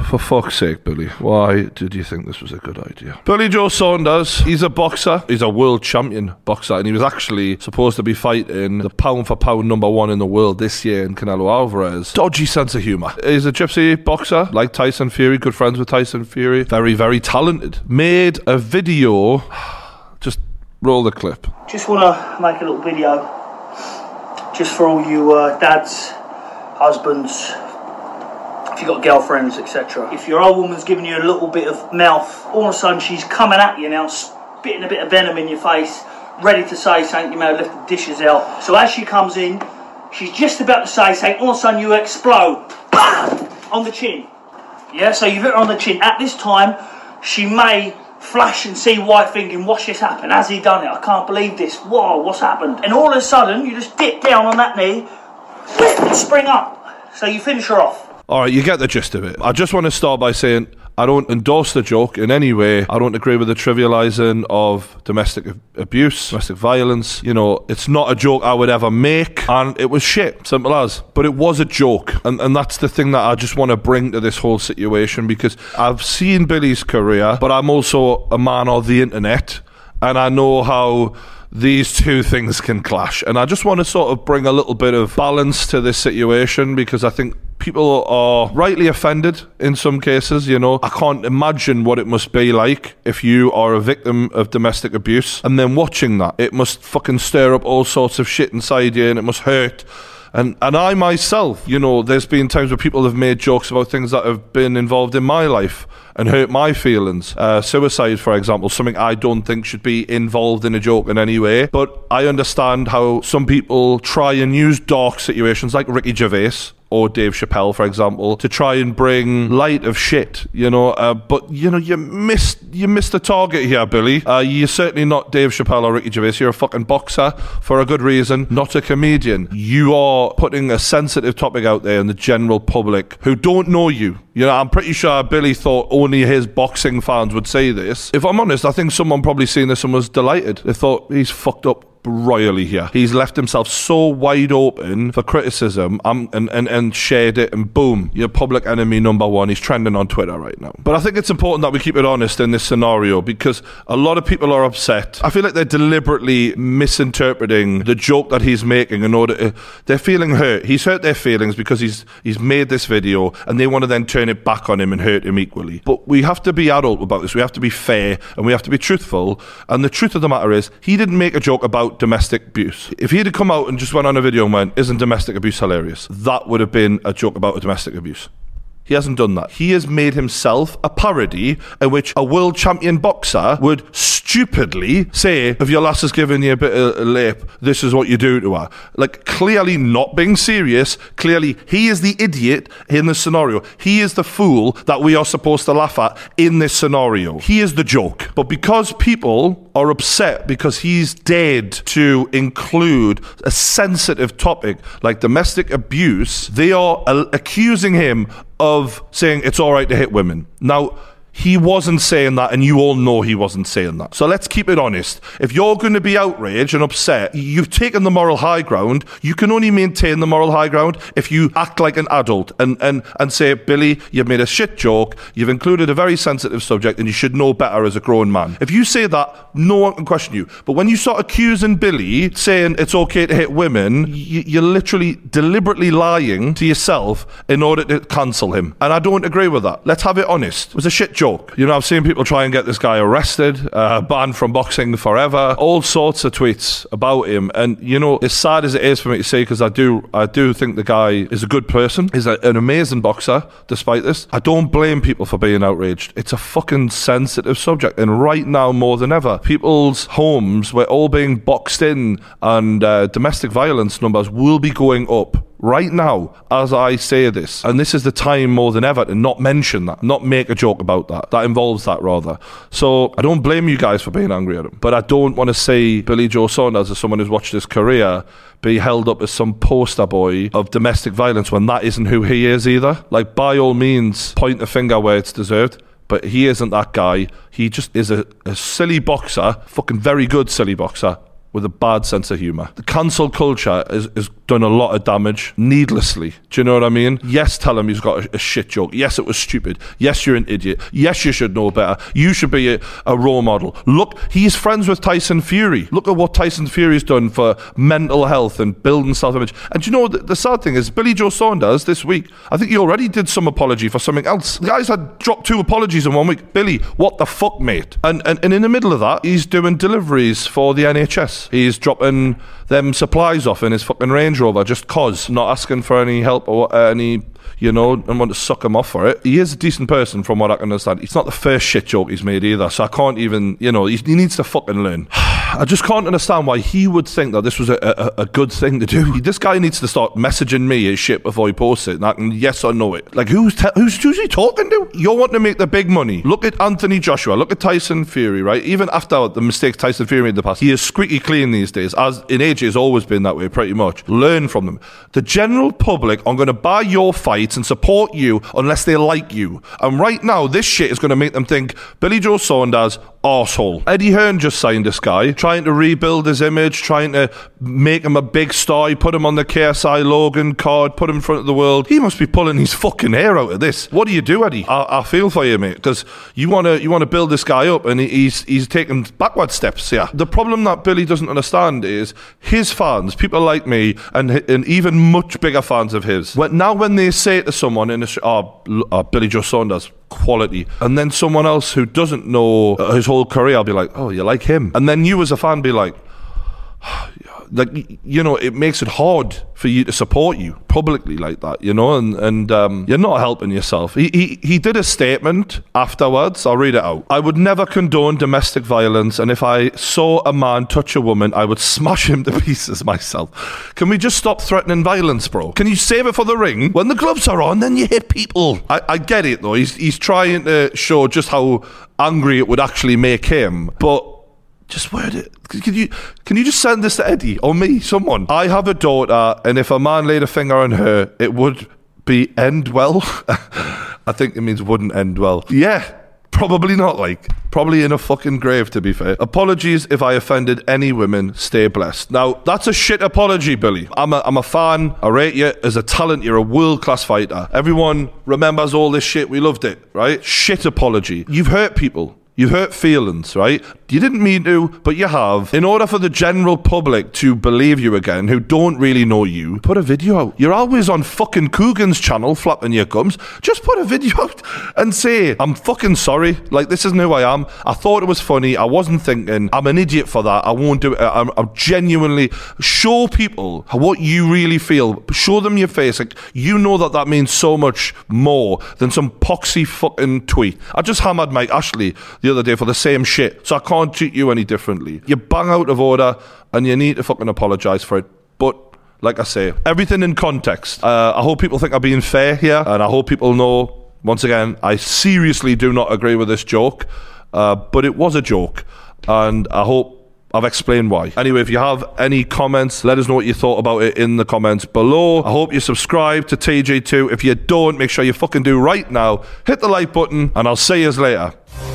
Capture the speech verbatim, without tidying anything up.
For fuck's sake, Billy. Why did you think this was a good idea? Billy Joe Saunders, he's a boxer. He's a world champion boxer, and he was actually supposed to be fighting the pound for pound number one in the world this year in Canelo Alvarez. Dodgy sense of humour. He's a gypsy boxer, like Tyson Fury, good friends with Tyson Fury. Very, very talented. Made a video. Just roll the clip. Just want to make a little video just for all you uh, dads, husbands, if you've got girlfriends, et cetera. If your old woman's giving you a little bit of mouth, all of a sudden she's coming at you now, spitting a bit of venom in your face, ready to say something, you may have left the dishes out. So as she comes in, she's just about to say something, all of a sudden you explode, BAM! On the chin. Yeah, so you've hit her on the chin. At this time, she may flash and see white thinking, what's just happened? Has he done it? I can't believe this. Whoa, what's happened? And all of a sudden, you just dip down on that knee, and spring up. So you finish her off. All right, you get the gist of it. I just want to start by saying I don't endorse the joke in any way. I don't agree with the trivialising of domestic abuse, domestic violence. You know, it's not a joke I would ever make, and it was shit, simple as. But it was a joke, and, and that's the thing that I just want to bring to this whole situation, because I've seen Billy's career, but I'm also a man of the internet, and I know how these two things can clash. And I just want to sort of bring a little bit of balance to this situation, because I think people are rightly offended in some cases. You know, I can't imagine what it must be like if you are a victim of domestic abuse and then watching that. It must fucking stir up all sorts of shit inside you, and it must hurt. And and I myself, you know, there's been times where people have made jokes about things that have been involved in my life and hurt my feelings. Uh, suicide, for example, something I don't think should be involved in a joke in any way. But I understand how some people try and use dark situations, like Ricky Gervais or Dave Chappelle, for example, to try and bring light of shit, you know. Uh, but, you know, you missed you missed the target here, Billy. Uh, you're certainly not Dave Chappelle or Ricky Gervais. You're a fucking boxer for a good reason, not a comedian. You are putting a sensitive topic out there in the general public who don't know you. You know, I'm pretty sure Billy thought only his boxing fans would say this. If I'm honest, I think someone probably seen this and was delighted. They thought, he's fucked up royally here. He's left himself so wide open for criticism, um, and, and, and shared it, and boom, you're public enemy number one. He's trending on Twitter right now. But I think it's important that we keep it honest in this scenario, because a lot of people are upset. I feel like they're deliberately misinterpreting the joke that he's making in order to, they're feeling hurt. He's hurt their feelings because he's he's made this video, and they want to then turn it back on him and hurt him equally. But we have to be adult about this. We have to be fair, and we have to be truthful. And the truth of the matter is, he didn't make a joke about domestic abuse. If he had come out and just went on a video and went, isn't domestic abuse hilarious? That would have been a joke about a domestic abuse. He hasn't done that. He has made himself a parody in which a world champion boxer would stupidly say, if your lass has given you a bit of a lip, this is what you do to her. Like, clearly not being serious. Clearly, he is the idiot in this scenario. He is the fool that we are supposed to laugh at in this scenario. He is the joke. But because people are upset because he's dared to include a sensitive topic like domestic abuse, they are uh, accusing him of saying it's all right to hit women. Now, he wasn't saying that, and you all know he wasn't saying that. So let's keep it honest. If you're going to be outraged and upset, you've taken the moral high ground. You can only maintain the moral high ground if you act like an adult and, and, and say, Billy, you've made a shit joke, you've included a very sensitive subject, and you should know better as a grown man. If you say that, no one can question you. But when you start accusing Billy, saying it's okay to hit women, you, you're literally deliberately lying to yourself in order to cancel him. And I don't agree with that. Let's have it honest. It was a shit joke. You know, I've seen people try and get this guy arrested, uh, banned from boxing forever, all sorts of tweets about him. And, you know, as sad as it is for me to say, because I do I do think the guy is a good person, he's a, an amazing boxer, despite this. I don't blame people for being outraged. It's a fucking sensitive subject. And right now, more than ever, people's homes, we're all being boxed in, and uh, domestic violence numbers will be going up right now as I say this. And this is the time more than ever to not mention that, not make a joke about that. That involves that, rather. So I don't blame you guys for being angry at him, but I don't want to see Billy Joe Saunders, as someone who's watched his career, be held up as some poster boy of domestic violence when that isn't who he is either. Like, by all means, point the finger where it's deserved, but he isn't that guy. He just is a, a silly boxer, fucking very good silly boxer, with a bad sense of humour. The cancel culture is, is done a lot of damage needlessly. Do you know what I mean? Yes, tell him he's got a, a shit joke. Yes, it was stupid. Yes, you're an idiot. Yes, you should know better. You should be a, a role model. Look, he's friends with Tyson Fury. Look at what Tyson Fury's done for mental health and building self-image. And do you know, the, the sad thing is, Billy Joe Saunders this week, I think he already did some apology for something else. The guy's had dropped two apologies in one week. Billy, what the fuck, mate? And, and, and in the middle of that, he's doing deliveries for the N H S. He's dropping them supplies off in his fucking Range Rover just cause, not asking for any help or uh, any, you know, and want to suck him off for it. He is a decent person from what I can understand. It's not the first shit joke he's made either, so I can't even, you know, he, he needs to fucking learn. I just can't understand why he would think that this was a, a, a good thing to do. This guy needs to start messaging me his shit before he posts it, and I can yes or no it. Like, who's, te- who's, who's he talking to? You're wanting to make the big money. Look at Anthony Joshua. Look at Tyson Fury, right? Even after the mistakes Tyson Fury made in the past, he is squeaky clean these days, as in A J has always been that way, pretty much. Learn from them. The general public are going to buy your fights and support you unless they like you. And right now, this shit is going to make them think Billy Joe Saunders, arsehole. Eddie Hearn just signed this guy, trying to rebuild his image, trying to make him a big star. He put him on the K S I Logan card, put him in front of the world. He must be pulling his fucking hair out of this. What do you do, Eddie? I, I feel for you, mate, because you want to you want to build this guy up, and he's he's taking backward steps here. The problem that Billy doesn't understand is his fans, people like me, and and even much bigger fans of his. When, now, when they say to someone in the oh, oh, Billy Joe Saunders, quality, and then someone else who doesn't know his whole career, I'll be like, oh, you like him? And then you as a fan be like, like, you know, it makes it hard for you to support you publicly like that, you know, and, and um, you're not helping yourself. He, he he did a statement afterwards. I'll read it out. I would never condone domestic violence, and if I saw a man touch a woman, I would smash him to pieces myself. Can we just stop threatening violence, bro? Can you save it for the ring? When the gloves are on, then you hit people. I, I get it, though. He's, he's trying to show just how angry it would actually make him, but just word it. Can you can you just send this to Eddie or me, someone? I have a daughter, and if a man laid a finger on her, it would be end well. I think it means wouldn't end well. Yeah, probably not, like. Probably in a fucking grave, to be fair. Apologies if I offended any women. Stay blessed. Now, that's a shit apology, Billy. I'm a, I'm a fan. I rate you as a talent. You're a world-class fighter. Everyone remembers all this shit. We loved it, right? Shit apology. You've hurt people. You've hurt feelings, right? You didn't mean to, but you have. In order for the general public to believe you again, who don't really know you, put a video out. You're always on fucking Coogan's channel flapping your gums. Just put a video out and say, I'm fucking sorry. Like, this isn't who I am. I thought it was funny. I wasn't thinking. I'm an idiot for that. I won't do it. I'm, I'm genuinely... Show people what you really feel. Show them your face. Like, you know that that means so much more than some poxy fucking tweet. I just hammered Mike Ashley the other day for the same shit, so I can't treat you any differently. You bang out of order, and you need to fucking apologise for it. But like I say, everything in context. Uh, I hope people think I'm being fair here, and I hope people know, once again, I seriously do not agree with this joke, uh, but it was a joke, and I hope I've explained why. Anyway, if you have any comments, let us know what you thought about it in the comments below. I hope you subscribe to T G two. If you don't, make sure you fucking do right now. Hit the like button, and I'll see you later.